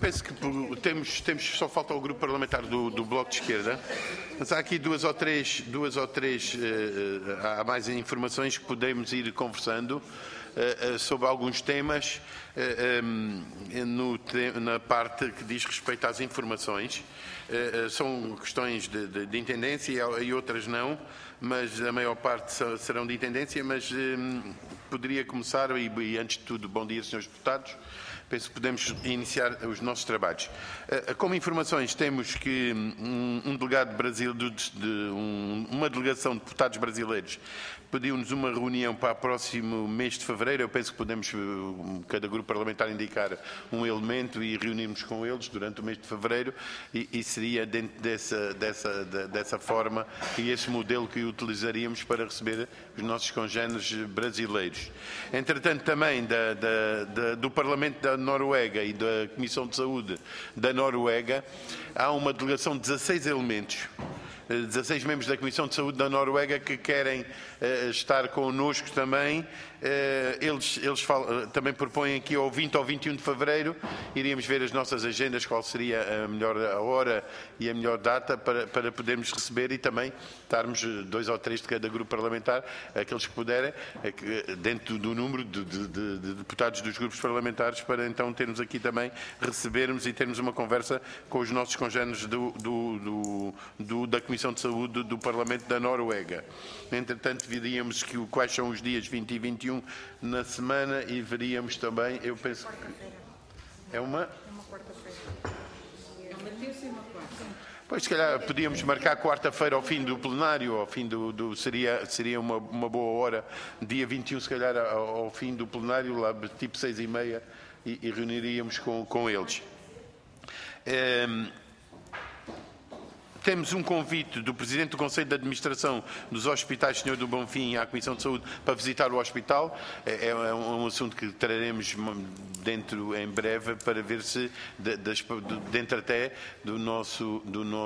penso que só falta o grupo parlamentar do Bloco de Esquerda, mas há aqui duas ou três há mais informações que podemos ir conversando sobre alguns temas na parte que diz respeito às informações. São questões de intendência e outras não, mas a maior parte serão de intendência, mas poderia começar, e antes de tudo, bom dia, senhores deputados. Penso que podemos iniciar os nossos trabalhos. Como informações, temos que um delegado uma delegação de deputados brasileiros pediu-nos uma reunião para o próximo mês de fevereiro. Eu penso que podemos, cada grupo parlamentar, indicar um elemento e reunirmos com eles durante o mês de fevereiro, e seria dentro dessa forma e esse modelo que utilizaríamos para receber os nossos congêneres brasileiros. Entretanto, também do Parlamento da Noruega e da Comissão de Saúde da Noruega, há uma delegação de 16 elementos, 16 membros da Comissão de Saúde da Noruega que querem estar connosco também. Eles também propõem aqui ao 20 ou 21 de fevereiro, iríamos ver as nossas agendas, qual seria a melhor hora e a melhor data para podermos receber, e também estarmos 2 ou 3 de cada grupo parlamentar, aqueles que puderem, dentro do número de deputados dos grupos parlamentares, para então termos aqui também, recebermos e termos uma conversa com os nossos congêneres da Comissão de Saúde do Parlamento da Noruega. Entretanto, veríamos quais são os dias 20 e 21 na semana, e veríamos também, eu penso que é uma quarta-feira. É uma terça e uma quarta. Pois, se calhar, podíamos marcar quarta-feira ao fim do plenário, ao fim seria uma boa hora, dia 21, se calhar, ao fim do plenário, lá tipo 6h30, e reuniríamos com eles. Temos um convite do Presidente do Conselho de Administração dos Hospitais, Sr. do Bonfim, à Comissão de Saúde, para visitar o hospital. É um assunto que traremos dentro em breve, para ver se, dentro até do nosso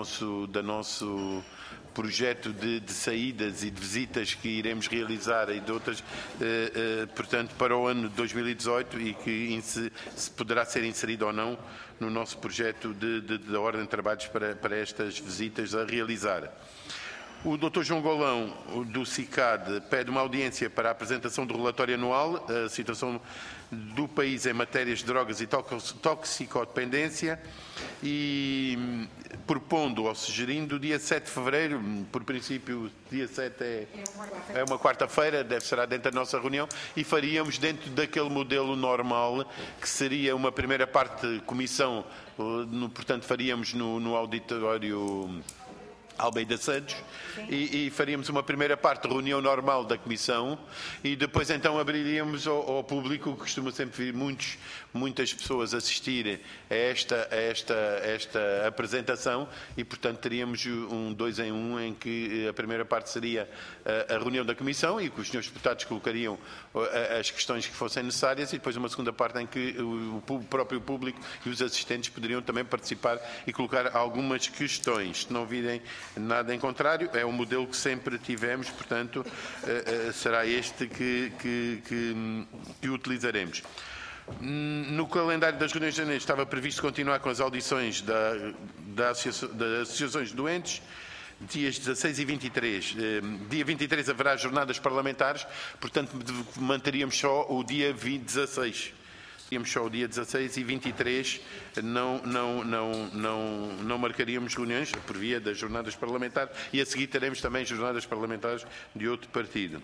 projeto de saídas e de visitas que iremos realizar, e de outras, portanto, para o ano de 2018, e que se poderá ser inserido ou não no nosso projeto de ordem de trabalhos para estas visitas a realizar. O Dr. João Golão, do CICAD, pede uma audiência para a apresentação do relatório anual, a situação do país em matérias de drogas e toxicodependência, e propondo ou sugerindo o dia 7 de fevereiro, por princípio, dia 7 é uma quarta-feira, será dentro da nossa reunião, e faríamos dentro daquele modelo normal, que seria uma primeira parte de comissão, portanto, faríamos no auditório Almeida Santos, e faríamos uma primeira parte de reunião normal da Comissão, e depois então abriríamos ao público, que costuma sempre vir muitas pessoas assistir a esta apresentação, e portanto teríamos um 2 em 1, em que a primeira parte seria a reunião da Comissão, e que os senhores deputados colocariam as questões que fossem necessárias, e depois uma segunda parte em que o próprio público e os assistentes poderiam também participar e colocar algumas questões. Se não virem nada em contrário, é o modelo que sempre tivemos, portanto, será este que utilizaremos. No calendário das reuniões de janeiro estava previsto continuar com as audições das associações de doentes, dias 16 e 23. Dia 23 haverá jornadas parlamentares, portanto, manteríamos só o dia 16. Tínhamos só o dia 16 e 23, não marcaríamos reuniões por via das jornadas parlamentares, e a seguir teremos também jornadas parlamentares de outro partido.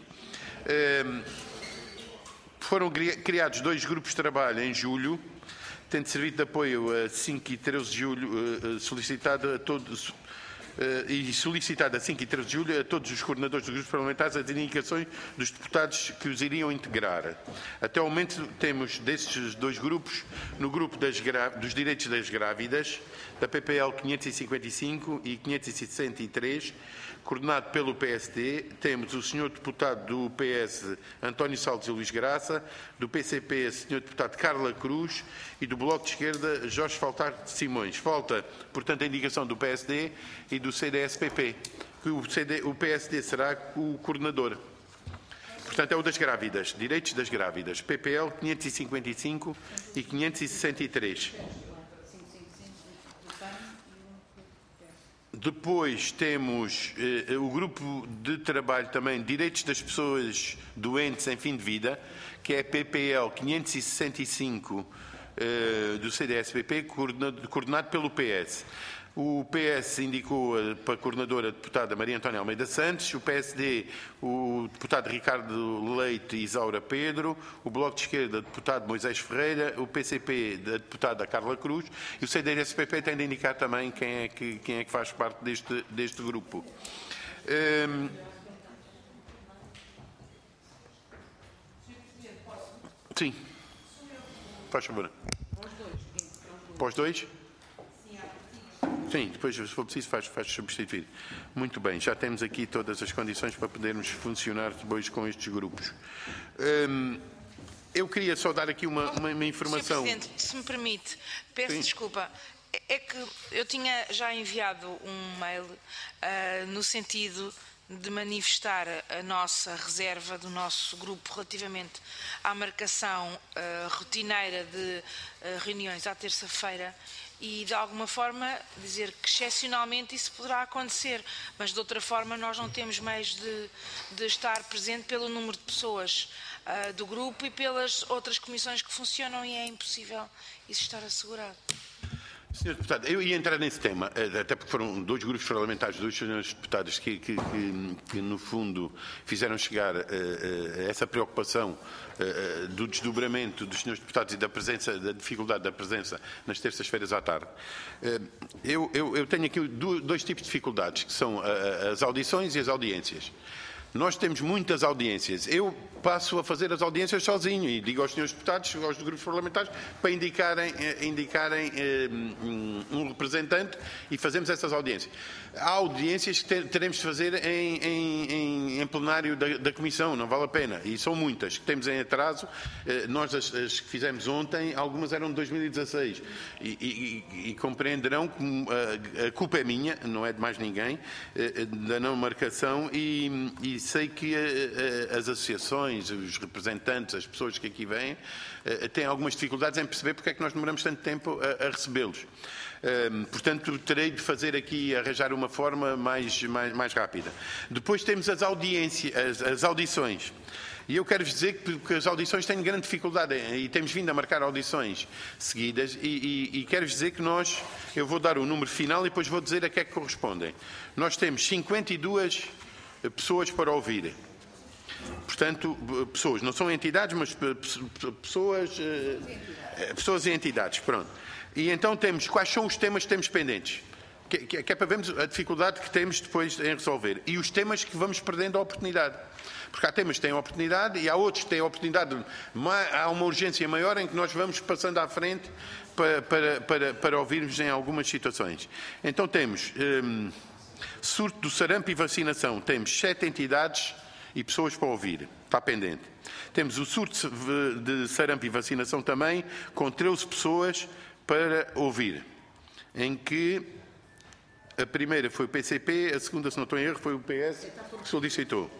Foram criados 2 grupos de trabalho em julho, tendo servido de apoio a 5 e 13 de julho, solicitado a todos... e solicitado a 5 e 13 de julho a todos os coordenadores dos grupos parlamentares as indicações dos deputados que os iriam integrar. Até o momento temos desses 2 grupos, no grupo dos direitos das grávidas, da PPL 555 e 563, coordenado pelo PSD, temos o Sr. Deputado do PS, António Salles e Luís Graça, do PCP, Sr. Deputado Carla Cruz, e do Bloco de Esquerda, Jorge Faltar de Simões. Falta, portanto, a indicação do PSD e do CDS-PP, que o PSD será o coordenador. Portanto, é o das grávidas, direitos das grávidas, PPL 555 e 563. Depois temos o grupo de trabalho também Direitos das Pessoas Doentes em Fim de Vida, que é a PPL 565 do CDS-PP, coordenado pelo PS. O PS indicou para a coordenadora a deputada Maria Antónia Almeida Santos, o PSD o deputado Ricardo Leite e Isaura Pedro, o Bloco de Esquerda o deputado Moisés Ferreira, o PCP da deputada Carla Cruz e o CDS-PP tem de indicar também quem é que faz parte deste grupo. Sim. Faz favor. Para os dois? Sim, depois, se for preciso, faz substituir. Muito bem, já temos aqui todas as condições para podermos funcionar depois com estes grupos. Eu queria só dar aqui uma informação. Sr. Presidente, se me permite, peço desculpa. É que eu tinha já enviado um mail no sentido de manifestar a nossa reserva do nosso grupo relativamente à marcação rotineira de reuniões à terça-feira e, de alguma forma, dizer que, excepcionalmente, isso poderá acontecer, mas, de outra forma, nós não temos meios de estar presente pelo número de pessoas do grupo e pelas outras comissões que funcionam e é impossível isso estar assegurado. Senhor Deputado, eu ia entrar nesse tema, até porque foram dois grupos parlamentares, dois senhores deputados que no fundo fizeram chegar essa preocupação do desdobramento dos senhores deputados e da dificuldade da presença nas terças-feiras à tarde. Eu tenho aqui dois tipos de dificuldades, que são as audições e as audiências. Nós temos muitas audiências. Eu passo a fazer as audiências sozinho e digo aos senhores deputados, aos grupos parlamentares, para indicarem um representante e fazemos essas audiências. Há audiências que teremos de fazer em plenário da Comissão, não vale a pena. E são muitas que temos em atraso. Nós, as que fizemos ontem, algumas eram de 2016. E compreenderão que a culpa é minha, não é de mais ninguém, da não marcação e sei que as associações, os representantes, as pessoas que aqui vêm, têm algumas dificuldades em perceber porque é que nós demoramos tanto tempo a recebê-los. Portanto, terei de fazer aqui, arranjar uma forma mais rápida. Depois temos as audições. E eu quero-vos dizer que as audições têm grande dificuldade e temos vindo a marcar audições seguidas e quero-vos dizer que eu vou dar o número final e depois vou dizer a que é que correspondem. Nós temos 52 pessoas para ouvir. Portanto, pessoas, não são entidades, mas pessoas e entidades, pronto. E então temos, quais são os temas que temos pendentes? Que é para vermos a dificuldade que temos depois em resolver. E os temas que vamos perdendo a oportunidade. Porque há temas que têm a oportunidade e há outros que têm a oportunidade, há uma urgência maior em que nós vamos passando à frente para ouvirmos em algumas situações. Então temos surto do sarampo e vacinação, temos 7 entidades e pessoas para ouvir, está pendente. Temos o surto de sarampo e vacinação também, com 13 pessoas para ouvir, em que a primeira foi o PCP, a segunda, se não estou em erro, foi o PS que solicitou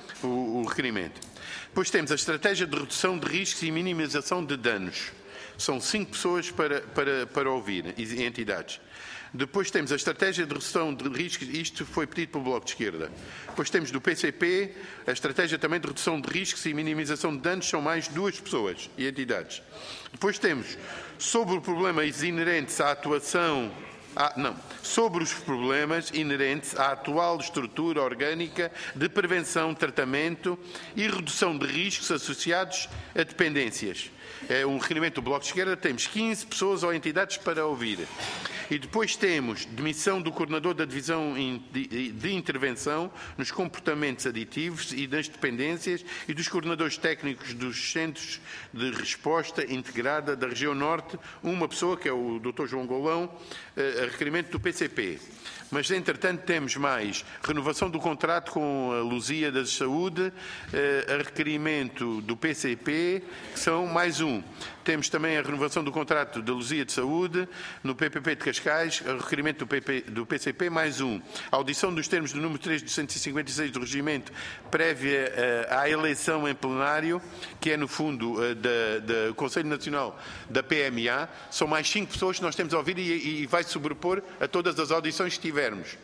o requerimento. Depois temos a estratégia de redução de riscos e minimização de danos. São 5 pessoas para ouvir, entidades. Depois temos a estratégia de redução de riscos, isto foi pedido pelo Bloco de Esquerda. Depois temos do PCP, a estratégia também de redução de riscos e minimização de danos, são mais 2 pessoas e entidades. Depois temos sobre os problemas inerentes à atuação, sobre os problemas inerentes à atual estrutura orgânica de prevenção, tratamento e redução de riscos associados a dependências. É um requerimento do Bloco de Esquerda, temos 15 pessoas ou entidades para ouvir. E depois temos demissão do coordenador da Divisão de Intervenção nos comportamentos aditivos e das dependências e dos coordenadores técnicos dos Centros de Resposta Integrada da Região Norte, uma pessoa, que é o Dr. João Golão, a requerimento do PCP. Mas, entretanto, temos mais renovação do contrato com a Luzia da Saúde, a requerimento do PCP, que são mais um. Temos também a renovação do contrato da Luzia de Saúde, no PPP de Cascais, a requerimento do PCP, mais um. A audição dos termos do número 3 de 156 do regimento, prévia à eleição em plenário, que é, no fundo, do Conselho Nacional da PMA. São mais 5 pessoas que nós temos a ouvir e vai sobrepor a todas as audições que tivermos.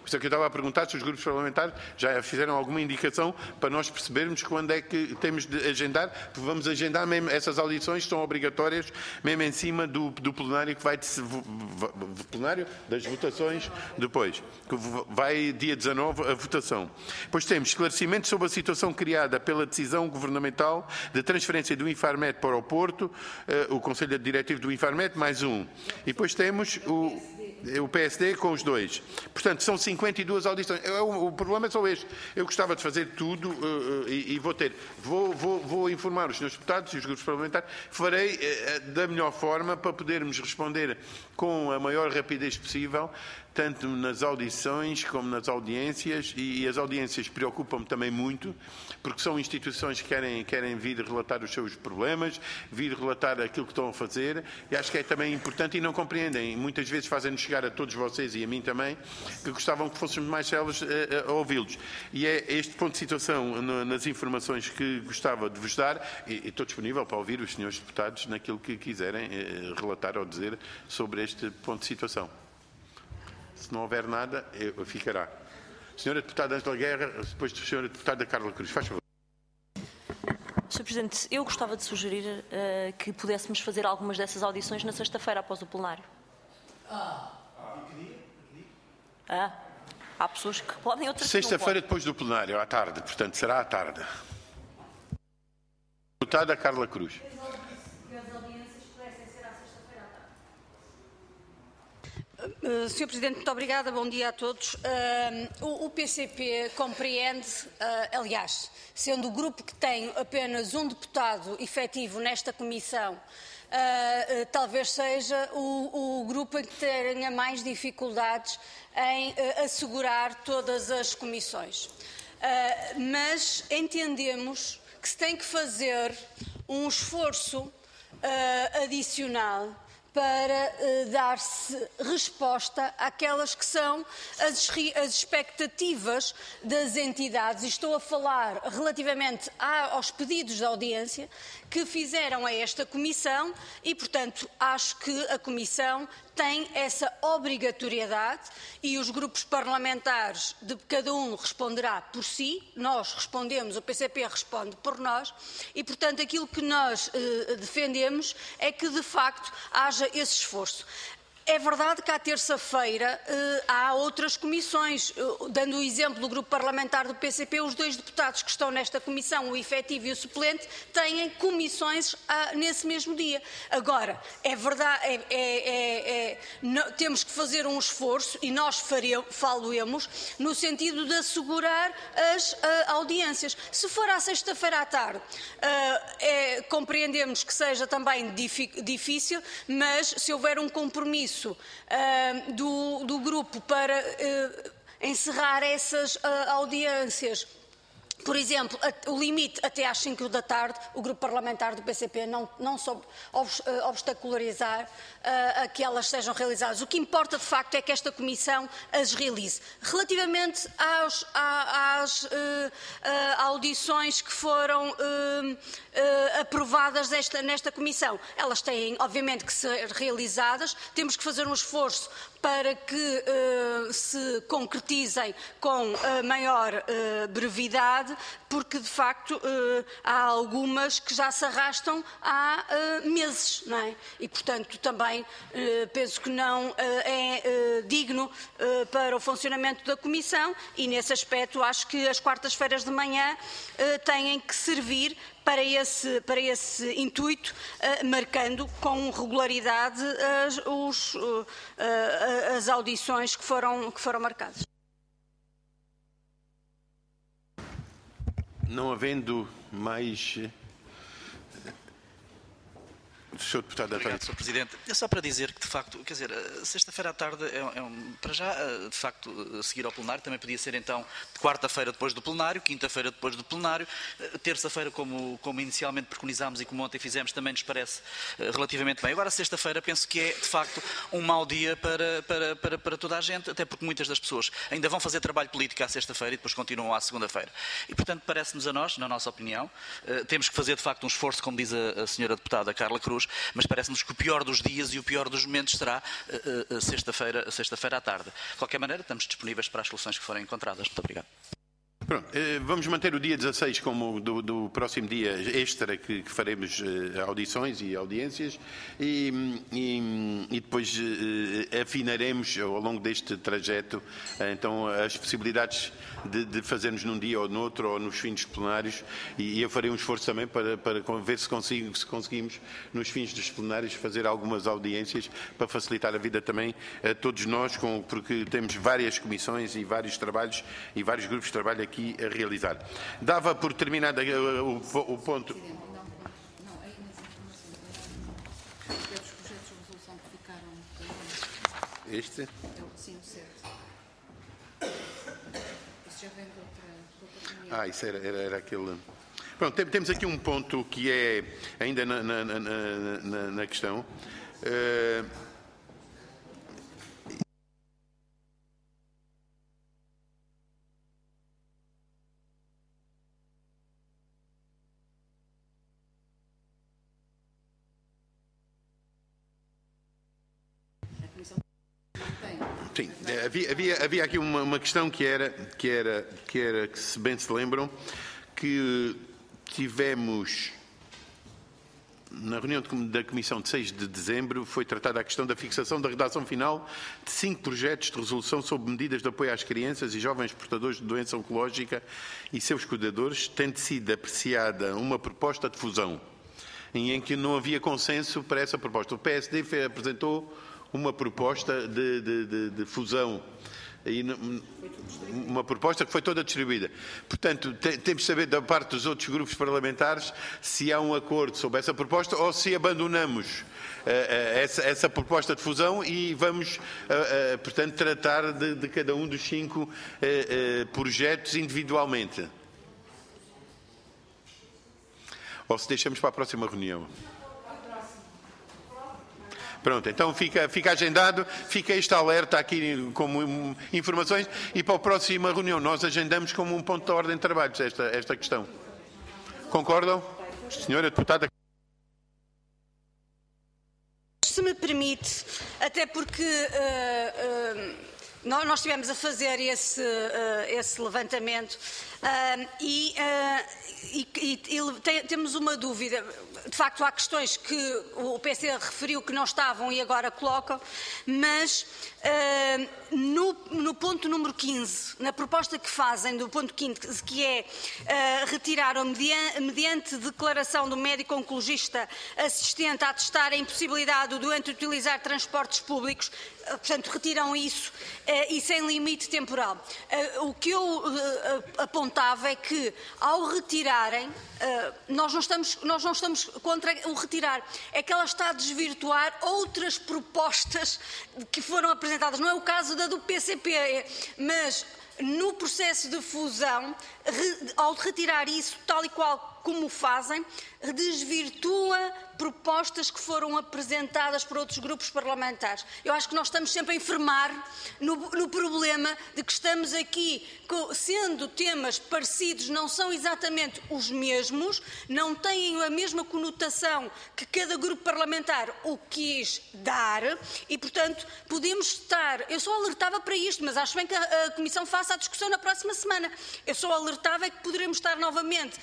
Por isso é que eu estava a perguntar se os grupos parlamentares já fizeram alguma indicação para nós percebermos quando é que temos de agendar, porque vamos agendar mesmo, essas audições são obrigatórias mesmo em cima do plenário que vai plenário das votações depois, que vai dia 19 a votação. Depois temos esclarecimento sobre a situação criada pela decisão governamental de transferência do Infarmed para o Porto, o Conselho Diretivo do Infarmed, mais um. E depois temos o PSD com os dois. Portanto, são 52 audições. O problema é só este. Eu gostava de fazer tudo e vou informar os senhores deputados e os grupos parlamentares. Farei da melhor forma para podermos responder com a maior rapidez possível, tanto nas audições como nas audiências, e as audiências preocupam-me também muito, porque são instituições que querem vir relatar os seus problemas, vir relatar aquilo que estão a fazer, e acho que é também importante e não compreendem. Muitas vezes fazem-nos chegar a todos vocês e a mim também, que gostavam que fôssemos mais céleres a ouvi-los. E é este ponto de situação nas informações que gostava de vos dar, e estou disponível para ouvir os senhores deputados naquilo que quiserem relatar ou dizer sobre este ponto de situação. Se não houver nada, ficará. Senhora Deputada Ângela Guerra, depois da Senhora Deputada Carla Cruz. Faz favor. Sr. Presidente, eu gostava de sugerir que pudéssemos fazer algumas dessas audições na sexta-feira após o plenário. Há pessoas que podem, outras que não podem. Sexta-feira depois do plenário, à tarde. Portanto, será à tarde. Deputada Carla Cruz. Sr. Presidente, muito obrigada. Bom dia a todos. O PCP compreende, aliás, sendo o grupo que tem apenas um deputado efetivo nesta comissão, talvez seja o grupo em que tenha mais dificuldades em assegurar todas as comissões. Mas entendemos que se tem que fazer um esforço adicional para dar-se resposta àquelas que são as expectativas das entidades. E estou a falar relativamente aos pedidos de audiência que fizeram a esta Comissão e, portanto, acho que a Comissão tem essa obrigatoriedade e os grupos parlamentares, de cada um responderá por si, nós respondemos, o PCP responde por nós e, portanto, aquilo que nós defendemos é que, de facto, haja esse esforço. É verdade que à terça-feira há outras comissões. Dando o exemplo do grupo parlamentar do PCP, os dois deputados que estão nesta comissão, o efetivo e o suplente, têm comissões nesse mesmo dia. Agora, é verdade, temos que fazer um esforço e nós falo-emos no sentido de assegurar as audiências. Se for à sexta-feira à tarde, compreendemos que seja também difícil, mas se houver um compromisso do grupo para encerrar essas audiências, por exemplo, o limite até às 5 da tarde, o grupo parlamentar do PCP não soube obstacularizar a que elas sejam realizadas. O que importa, de facto, é que esta Comissão as realize. Relativamente às audições que foram aprovadas nesta Comissão, elas têm, obviamente, que ser realizadas. Temos que fazer um esforço para que se concretizem com a maior brevidade, porque, de facto, há algumas que já se arrastam há meses, não é? E, portanto, também penso que não é digno para o funcionamento da Comissão e, nesse aspecto, acho que as quartas-feiras de manhã têm que servir para esse intuito, marcando com regularidade as audições que foram marcadas. Não havendo mais... Sr. Deputado Obrigado, Sr. Presidente. É só para dizer que, de facto, quer dizer, sexta-feira à tarde para já, de facto, seguir ao plenário, também podia ser, então, de quarta-feira depois do plenário, quinta-feira depois do plenário, terça-feira, como inicialmente preconizámos e como ontem fizemos, também nos parece relativamente bem. Agora, sexta-feira, penso que é, de facto, um mau dia para toda a gente, até porque muitas das pessoas ainda vão fazer trabalho político à sexta-feira e depois continuam à segunda-feira. E, portanto, parece-nos a nós, na nossa opinião, temos que fazer, de facto, um esforço, como diz a Sra. Deputada Carla Cruz, mas parece-nos que o pior dos dias e o pior dos momentos será sexta-feira à tarde. De qualquer maneira, estamos disponíveis para as soluções que forem encontradas. Muito obrigado. Pronto, vamos manter o dia 16 como do próximo dia extra que faremos audições e audiências e depois afinaremos ao longo deste trajeto então as possibilidades de fazermos num dia ou noutro ou nos fins plenários e eu farei um esforço também para ver se conseguimos nos fins dos plenários fazer algumas audiências para facilitar a vida também a todos nós, porque temos várias comissões e vários trabalhos e vários grupos de trabalho aqui a realizar. Dava por terminado o ponto. Este? Sim, o 7. Isso já vem de outra Isso era aquele. Pronto, temos aqui um ponto que é ainda na questão. Sim, havia aqui uma questão que se bem se lembram, que tivemos na reunião da Comissão de 6 de dezembro, foi tratada a questão da fixação da redação final de 5 projetos de resolução sobre medidas de apoio às crianças e jovens portadores de doença oncológica e seus cuidadores, tendo sido apreciada uma proposta de fusão, em que não havia consenso para essa proposta. O PSD apresentou uma proposta de fusão, uma proposta que foi toda distribuída. Portanto, temos de saber da parte dos outros grupos parlamentares se há um acordo sobre essa proposta ou se abandonamos essa proposta de fusão e vamos, portanto, tratar de cada um dos 5 projetos individualmente. Ou se deixamos para a próxima reunião. Pronto, então fica agendado, fica este alerta aqui como informações e para a próxima reunião nós agendamos como um ponto de ordem de trabalhos esta questão. Concordam? Senhora Deputada. Se me permite, até porque nós estivemos a fazer esse levantamento e temos uma dúvida. De facto, há questões que o PC referiu que não estavam e agora colocam, mas no ponto número 15, na proposta que fazem do ponto 15, que é retirar mediante declaração do médico oncologista assistente a atestar a impossibilidade do doente utilizar transportes públicos, portanto, retiram isso e sem limite temporal. O que eu apontava é que, ao retirarem, nós não estamos contra o retirar, é que ela está a desvirtuar outras propostas que foram apresentadas. Não é o caso da do PCP, mas no processo de fusão, ao retirar isso tal e qual como fazem, desvirtua propostas que foram apresentadas por outros grupos parlamentares. Eu acho que nós estamos sempre a enfermar no problema de que estamos aqui, sendo temas parecidos, não são exatamente os mesmos, não têm a mesma conotação que cada grupo parlamentar o quis dar e, portanto, podemos estar... Eu só alertava para isto, mas acho bem que a Comissão faça a discussão na próxima semana. Eu só alertava que poderemos estar novamente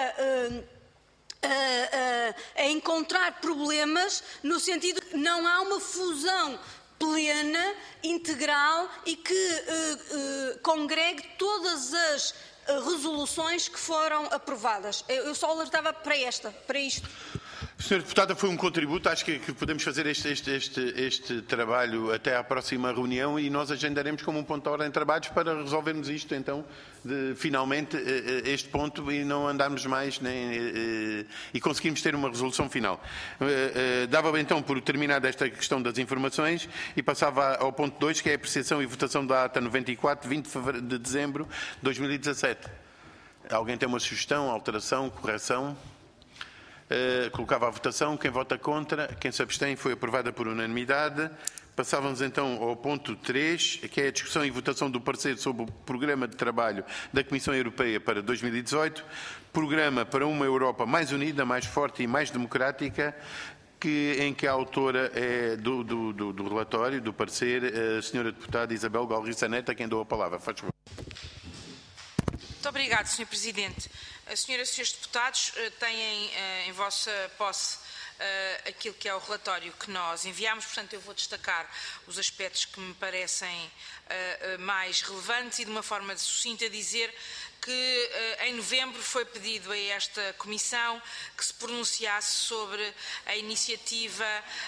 a encontrar problemas no sentido de que não há uma fusão plena, integral e que congregue todas as resoluções que foram aprovadas. Eu só alertava para isto. Senhora Deputada, foi um contributo. Acho que podemos fazer este trabalho até à próxima reunião e nós agendaremos como um ponto de ordem de trabalhos para resolvermos isto, então, finalmente, este ponto e não andarmos mais e conseguirmos ter uma resolução final. Dava então por terminada esta questão das informações e passava ao ponto 2, que é a apreciação e votação da ata 94, 20 de dezembro de 2017. Alguém tem uma sugestão, alteração, correção? Colocava à votação. Quem vota contra, quem se abstém, foi aprovada por unanimidade. Passávamos então ao ponto 3, que é a discussão e votação do parecer sobre o Programa de Trabalho da Comissão Europeia para 2018, Programa para uma Europa mais unida, mais forte e mais democrática, em que a autora é do relatório, do parecer, a senhora deputada Isabel Galriça Neto, a quem dou a palavra. Faz favor. Muito obrigado, Sr. Presidente. Senhoras e senhores deputados, têm em vossa posse aquilo que é o relatório que nós enviámos, portanto eu vou destacar os aspectos que me parecem mais relevantes e de uma forma sucinta dizer que em novembro foi pedido a esta Comissão que se pronunciasse sobre a iniciativa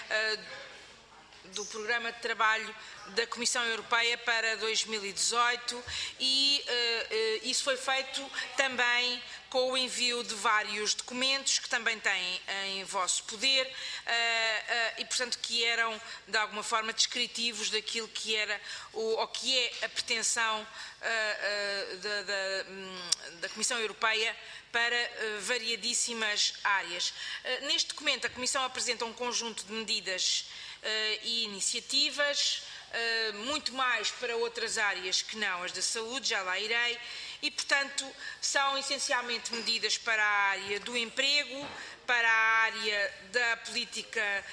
do Programa de Trabalho da Comissão Europeia para 2018 e isso foi feito também com o envio de vários documentos que também têm em vosso poder e, portanto, que eram, de alguma forma, descritivos daquilo que era ou que é a pretensão da Comissão Europeia para variadíssimas áreas. Neste documento, a Comissão apresenta um conjunto de medidas e iniciativas, muito mais para outras áreas que não as da saúde, já lá irei, e, portanto, são essencialmente medidas para a área do emprego, para a área da política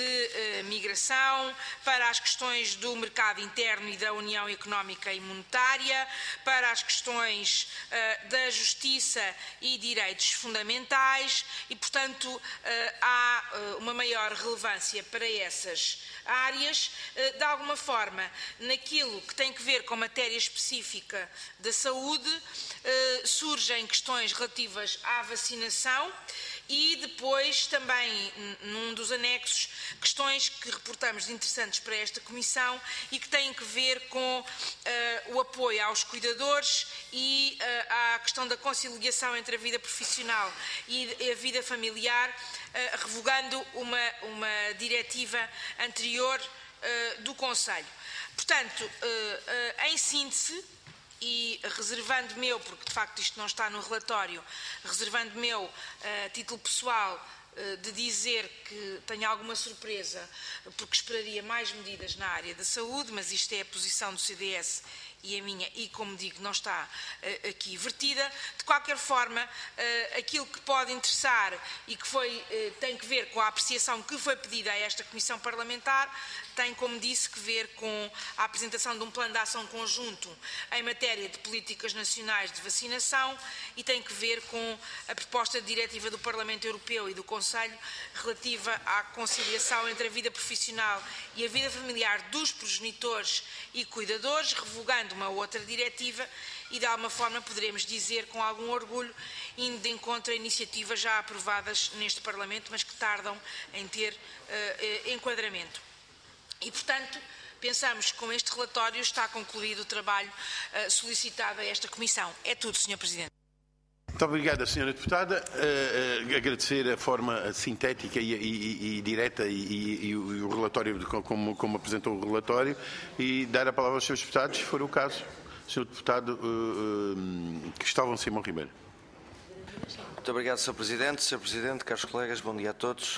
de migração, para as questões do mercado interno e da União Económica e Monetária, para as questões da justiça e direitos fundamentais e, portanto, há uma maior relevância para essas áreas. De alguma forma, naquilo que tem que ver com matéria específica da saúde, surgem questões relativas à vacinação e depois também, num dos anexos, questões que reportamos de interessantes para esta Comissão e que têm que ver com o apoio aos cuidadores e à questão da conciliação entre a vida profissional e a vida familiar, revogando uma diretiva anterior do Conselho. Portanto, em síntese, e reservando-me eu, porque de facto isto não está no relatório, reservando-me eu a título pessoal de dizer que tenho alguma surpresa, porque esperaria mais medidas na área da saúde, mas isto é a posição do CDS e a minha, e como digo, não está aqui vertida. De qualquer forma, aquilo que pode interessar e que tem que ver com a apreciação que foi pedida a esta Comissão Parlamentar, tem, como disse, que ver com a apresentação de um plano de ação conjunto em matéria de políticas nacionais de vacinação e tem que ver com a proposta de diretiva do Parlamento Europeu e do Conselho relativa à conciliação entre a vida profissional e a vida familiar dos progenitores e cuidadores, revogando uma outra diretiva e, de alguma forma, poderemos dizer com algum orgulho, indo de encontro a iniciativas já aprovadas neste Parlamento, mas que tardam em ter enquadramento. E, portanto, pensamos que com este relatório está concluído o trabalho solicitado a esta Comissão. É tudo, Sr. Presidente. Muito obrigado, Sra. Deputada. Agradecer a forma sintética e direta e o relatório, como apresentou o relatório, e dar a palavra aos seus deputados, se for o caso. Sr. Deputado Cristóvão Simão Ribeiro. Muito obrigado, Sr. Presidente. Sr. Presidente, caros colegas, bom dia a todos.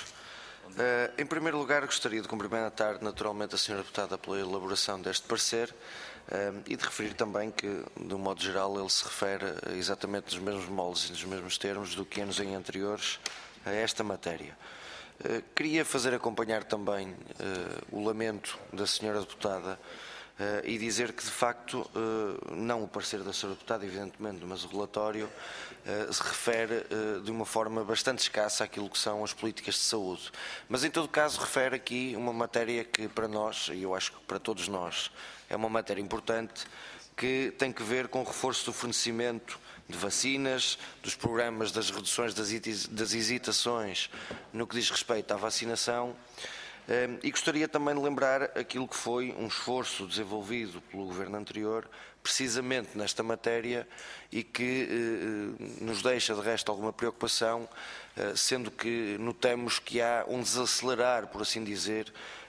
Em primeiro lugar, gostaria de cumprimentar naturalmente a Sra. Deputada pela elaboração deste parecer e de referir também que, de um modo geral, ele se refere exatamente nos mesmos moldes e nos mesmos termos do que anos em anteriores a esta matéria. Queria fazer acompanhar também o lamento da Sra. Deputada e dizer que, de facto, não o parecer da Sra. Deputada, evidentemente, mas o relatório se refere de uma forma bastante escassa àquilo que são as políticas de saúde. Mas, em todo caso, refere aqui uma matéria que, para nós, e eu acho que para todos nós, é uma matéria importante, que tem que ver com o reforço do fornecimento de vacinas, dos programas das reduções das hesitações no que diz respeito à vacinação. E gostaria também de lembrar aquilo que foi um esforço desenvolvido pelo Governo anterior, precisamente nesta matéria, e que nos deixa de resto alguma preocupação, sendo que notamos que há um desacelerar, por assim dizer,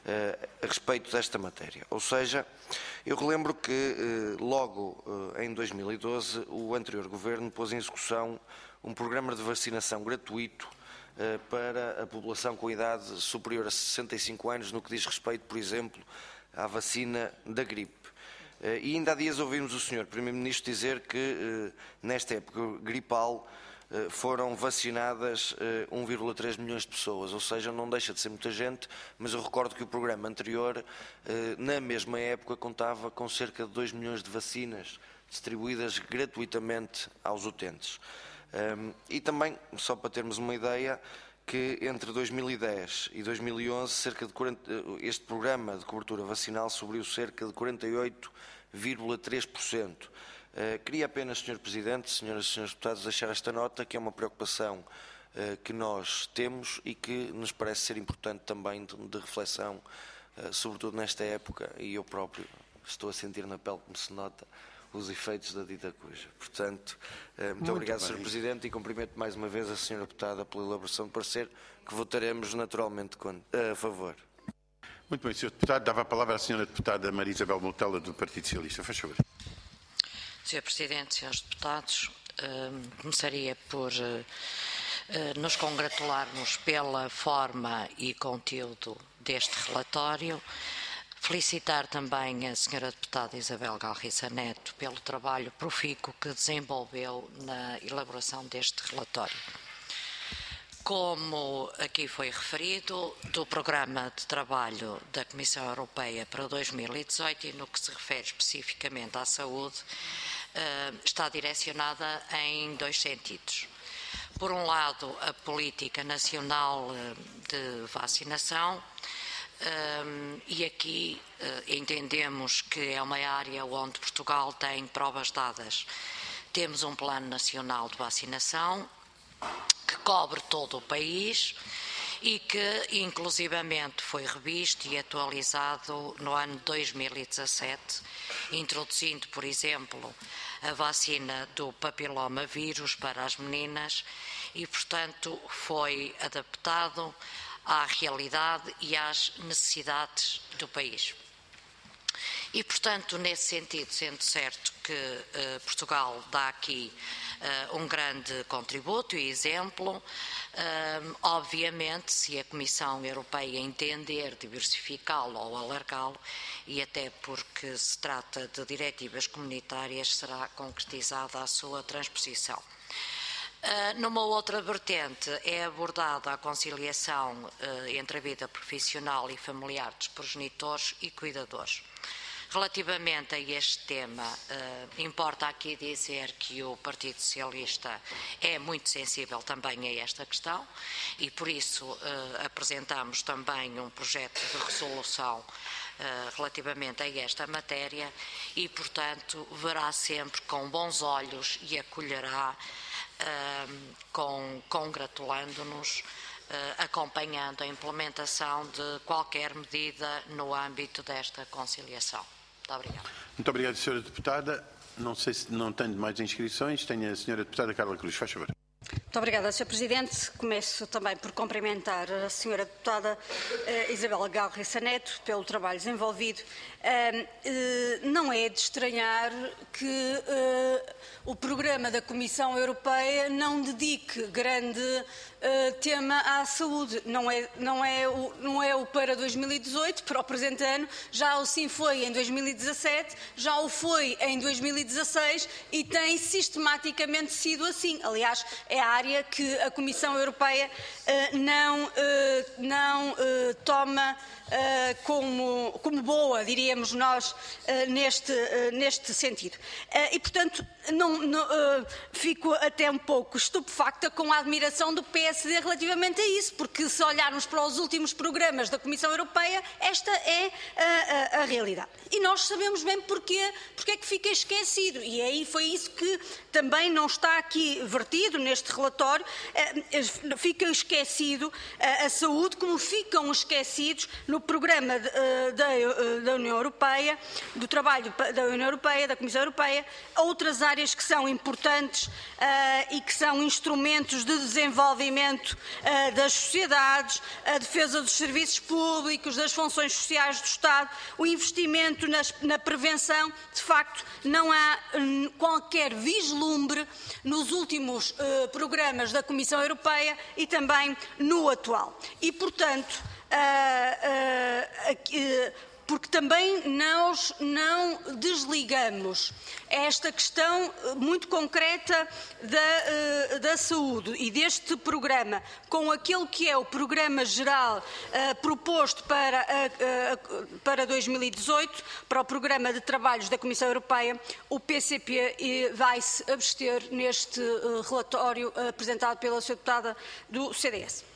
a respeito desta matéria. Ou seja, eu relembro que logo em 2012 o anterior Governo pôs em execução um programa de vacinação gratuito para a população com idade superior a 65 anos, no que diz respeito, por exemplo, à vacina da gripe. E ainda há dias ouvimos o Sr. Primeiro-Ministro dizer que, nesta época gripal, foram vacinadas 1,3 milhões de pessoas, ou seja, não deixa de ser muita gente, mas eu recordo que o programa anterior, na mesma época, contava com cerca de 2 milhões de vacinas distribuídas gratuitamente aos utentes. E também, só para termos uma ideia, que entre 2010 e 2011 este programa de cobertura vacinal subiu cerca de 48,3%. Queria apenas, Sr. Presidente, Senhoras e Senhores Deputados, deixar esta nota, que é uma preocupação que nós temos e que nos parece ser importante também de reflexão, sobretudo nesta época, e eu próprio estou a sentir na pele, como se nota, os efeitos da dita cuja. Portanto, muito obrigado, Sr. Presidente, e cumprimento mais uma vez a Sra. Deputada pela elaboração de parecer, que votaremos naturalmente a favor. Muito bem, Sr. Deputado. Dava a palavra à Sra. Deputada Maria Isabel Moutela, do Partido Socialista. Faz favor. Sr. Presidente, Srs. Deputados, começaria por nos congratularmos pela forma e conteúdo deste relatório, felicitar também a Sra. Deputada Isabel Galriça Neto pelo trabalho profícuo que desenvolveu na elaboração deste relatório. Como aqui foi referido, do Programa de Trabalho da Comissão Europeia para 2018 e no que se refere especificamente à saúde, está direcionada em dois sentidos. Por um lado, a política nacional de vacinação, e aqui entendemos que é uma área onde Portugal tem provas dadas. Temos um plano nacional de vacinação que cobre todo o país e que inclusivamente foi revisto e atualizado no ano 2017, introduzindo, por exemplo, a vacina do papiloma vírus para as meninas e, portanto, foi adaptado à realidade e às necessidades do país. E, portanto, nesse sentido, sendo certo que Portugal dá aqui um grande contributo e exemplo, obviamente, se a Comissão Europeia entender diversificá-lo ou alargá-lo, e até porque se trata de diretivas comunitárias, será concretizada a sua transposição. Numa outra vertente é abordada a conciliação entre a vida profissional e familiar dos progenitores e cuidadores. Relativamente a este tema, importa aqui dizer que o Partido Socialista é muito sensível também a esta questão e, por isso, apresentamos também um projeto de resolução relativamente a esta matéria e, portanto, verá sempre com bons olhos e acolherá, congratulando-nos, acompanhando a implementação de qualquer medida no âmbito desta conciliação. Muito obrigada. Muito obrigado, Sra. Deputada. Não sei se não tenho mais inscrições. Tenho a Sra. Deputada Carla Cruz. Faz favor. Muito obrigada, Sr. Presidente. Começo também por cumprimentar a Sra. Deputada Isabel Galriça Neto pelo trabalho desenvolvido. Não é de estranhar que o programa da Comissão Europeia não dedique grande tema à saúde. Não é o para 2018, para o presente ano, já o sim foi em 2017, já o foi em 2016 e tem sistematicamente sido assim. Aliás, é a área que a Comissão Europeia não toma como boa, diríamos nós, neste sentido. E, portanto, fico até um pouco estupefacta com a admiração do PSD relativamente a isso, porque se olharmos para os últimos programas da Comissão Europeia, esta é a realidade. E nós sabemos bem porque é que fica esquecido, e aí foi isso que também não está aqui vertido neste relatório, fica esquecido a saúde, como ficam esquecidos no programa da União Europeia, do trabalho da União Europeia, da Comissão Europeia, outras áreas que são importantes e que são instrumentos de desenvolvimento das sociedades, a defesa dos serviços públicos, das funções sociais do Estado, o investimento na prevenção. De facto, não há qualquer vislumbre nos últimos programas da Comissão Europeia e também no atual. E, portanto, porque também nós não desligamos esta questão muito concreta da saúde e deste programa com aquele que é o programa geral proposto para 2018, para o programa de trabalhos da Comissão Europeia. O PCP vai se abster neste relatório apresentado pela Sra. Deputada do CDS.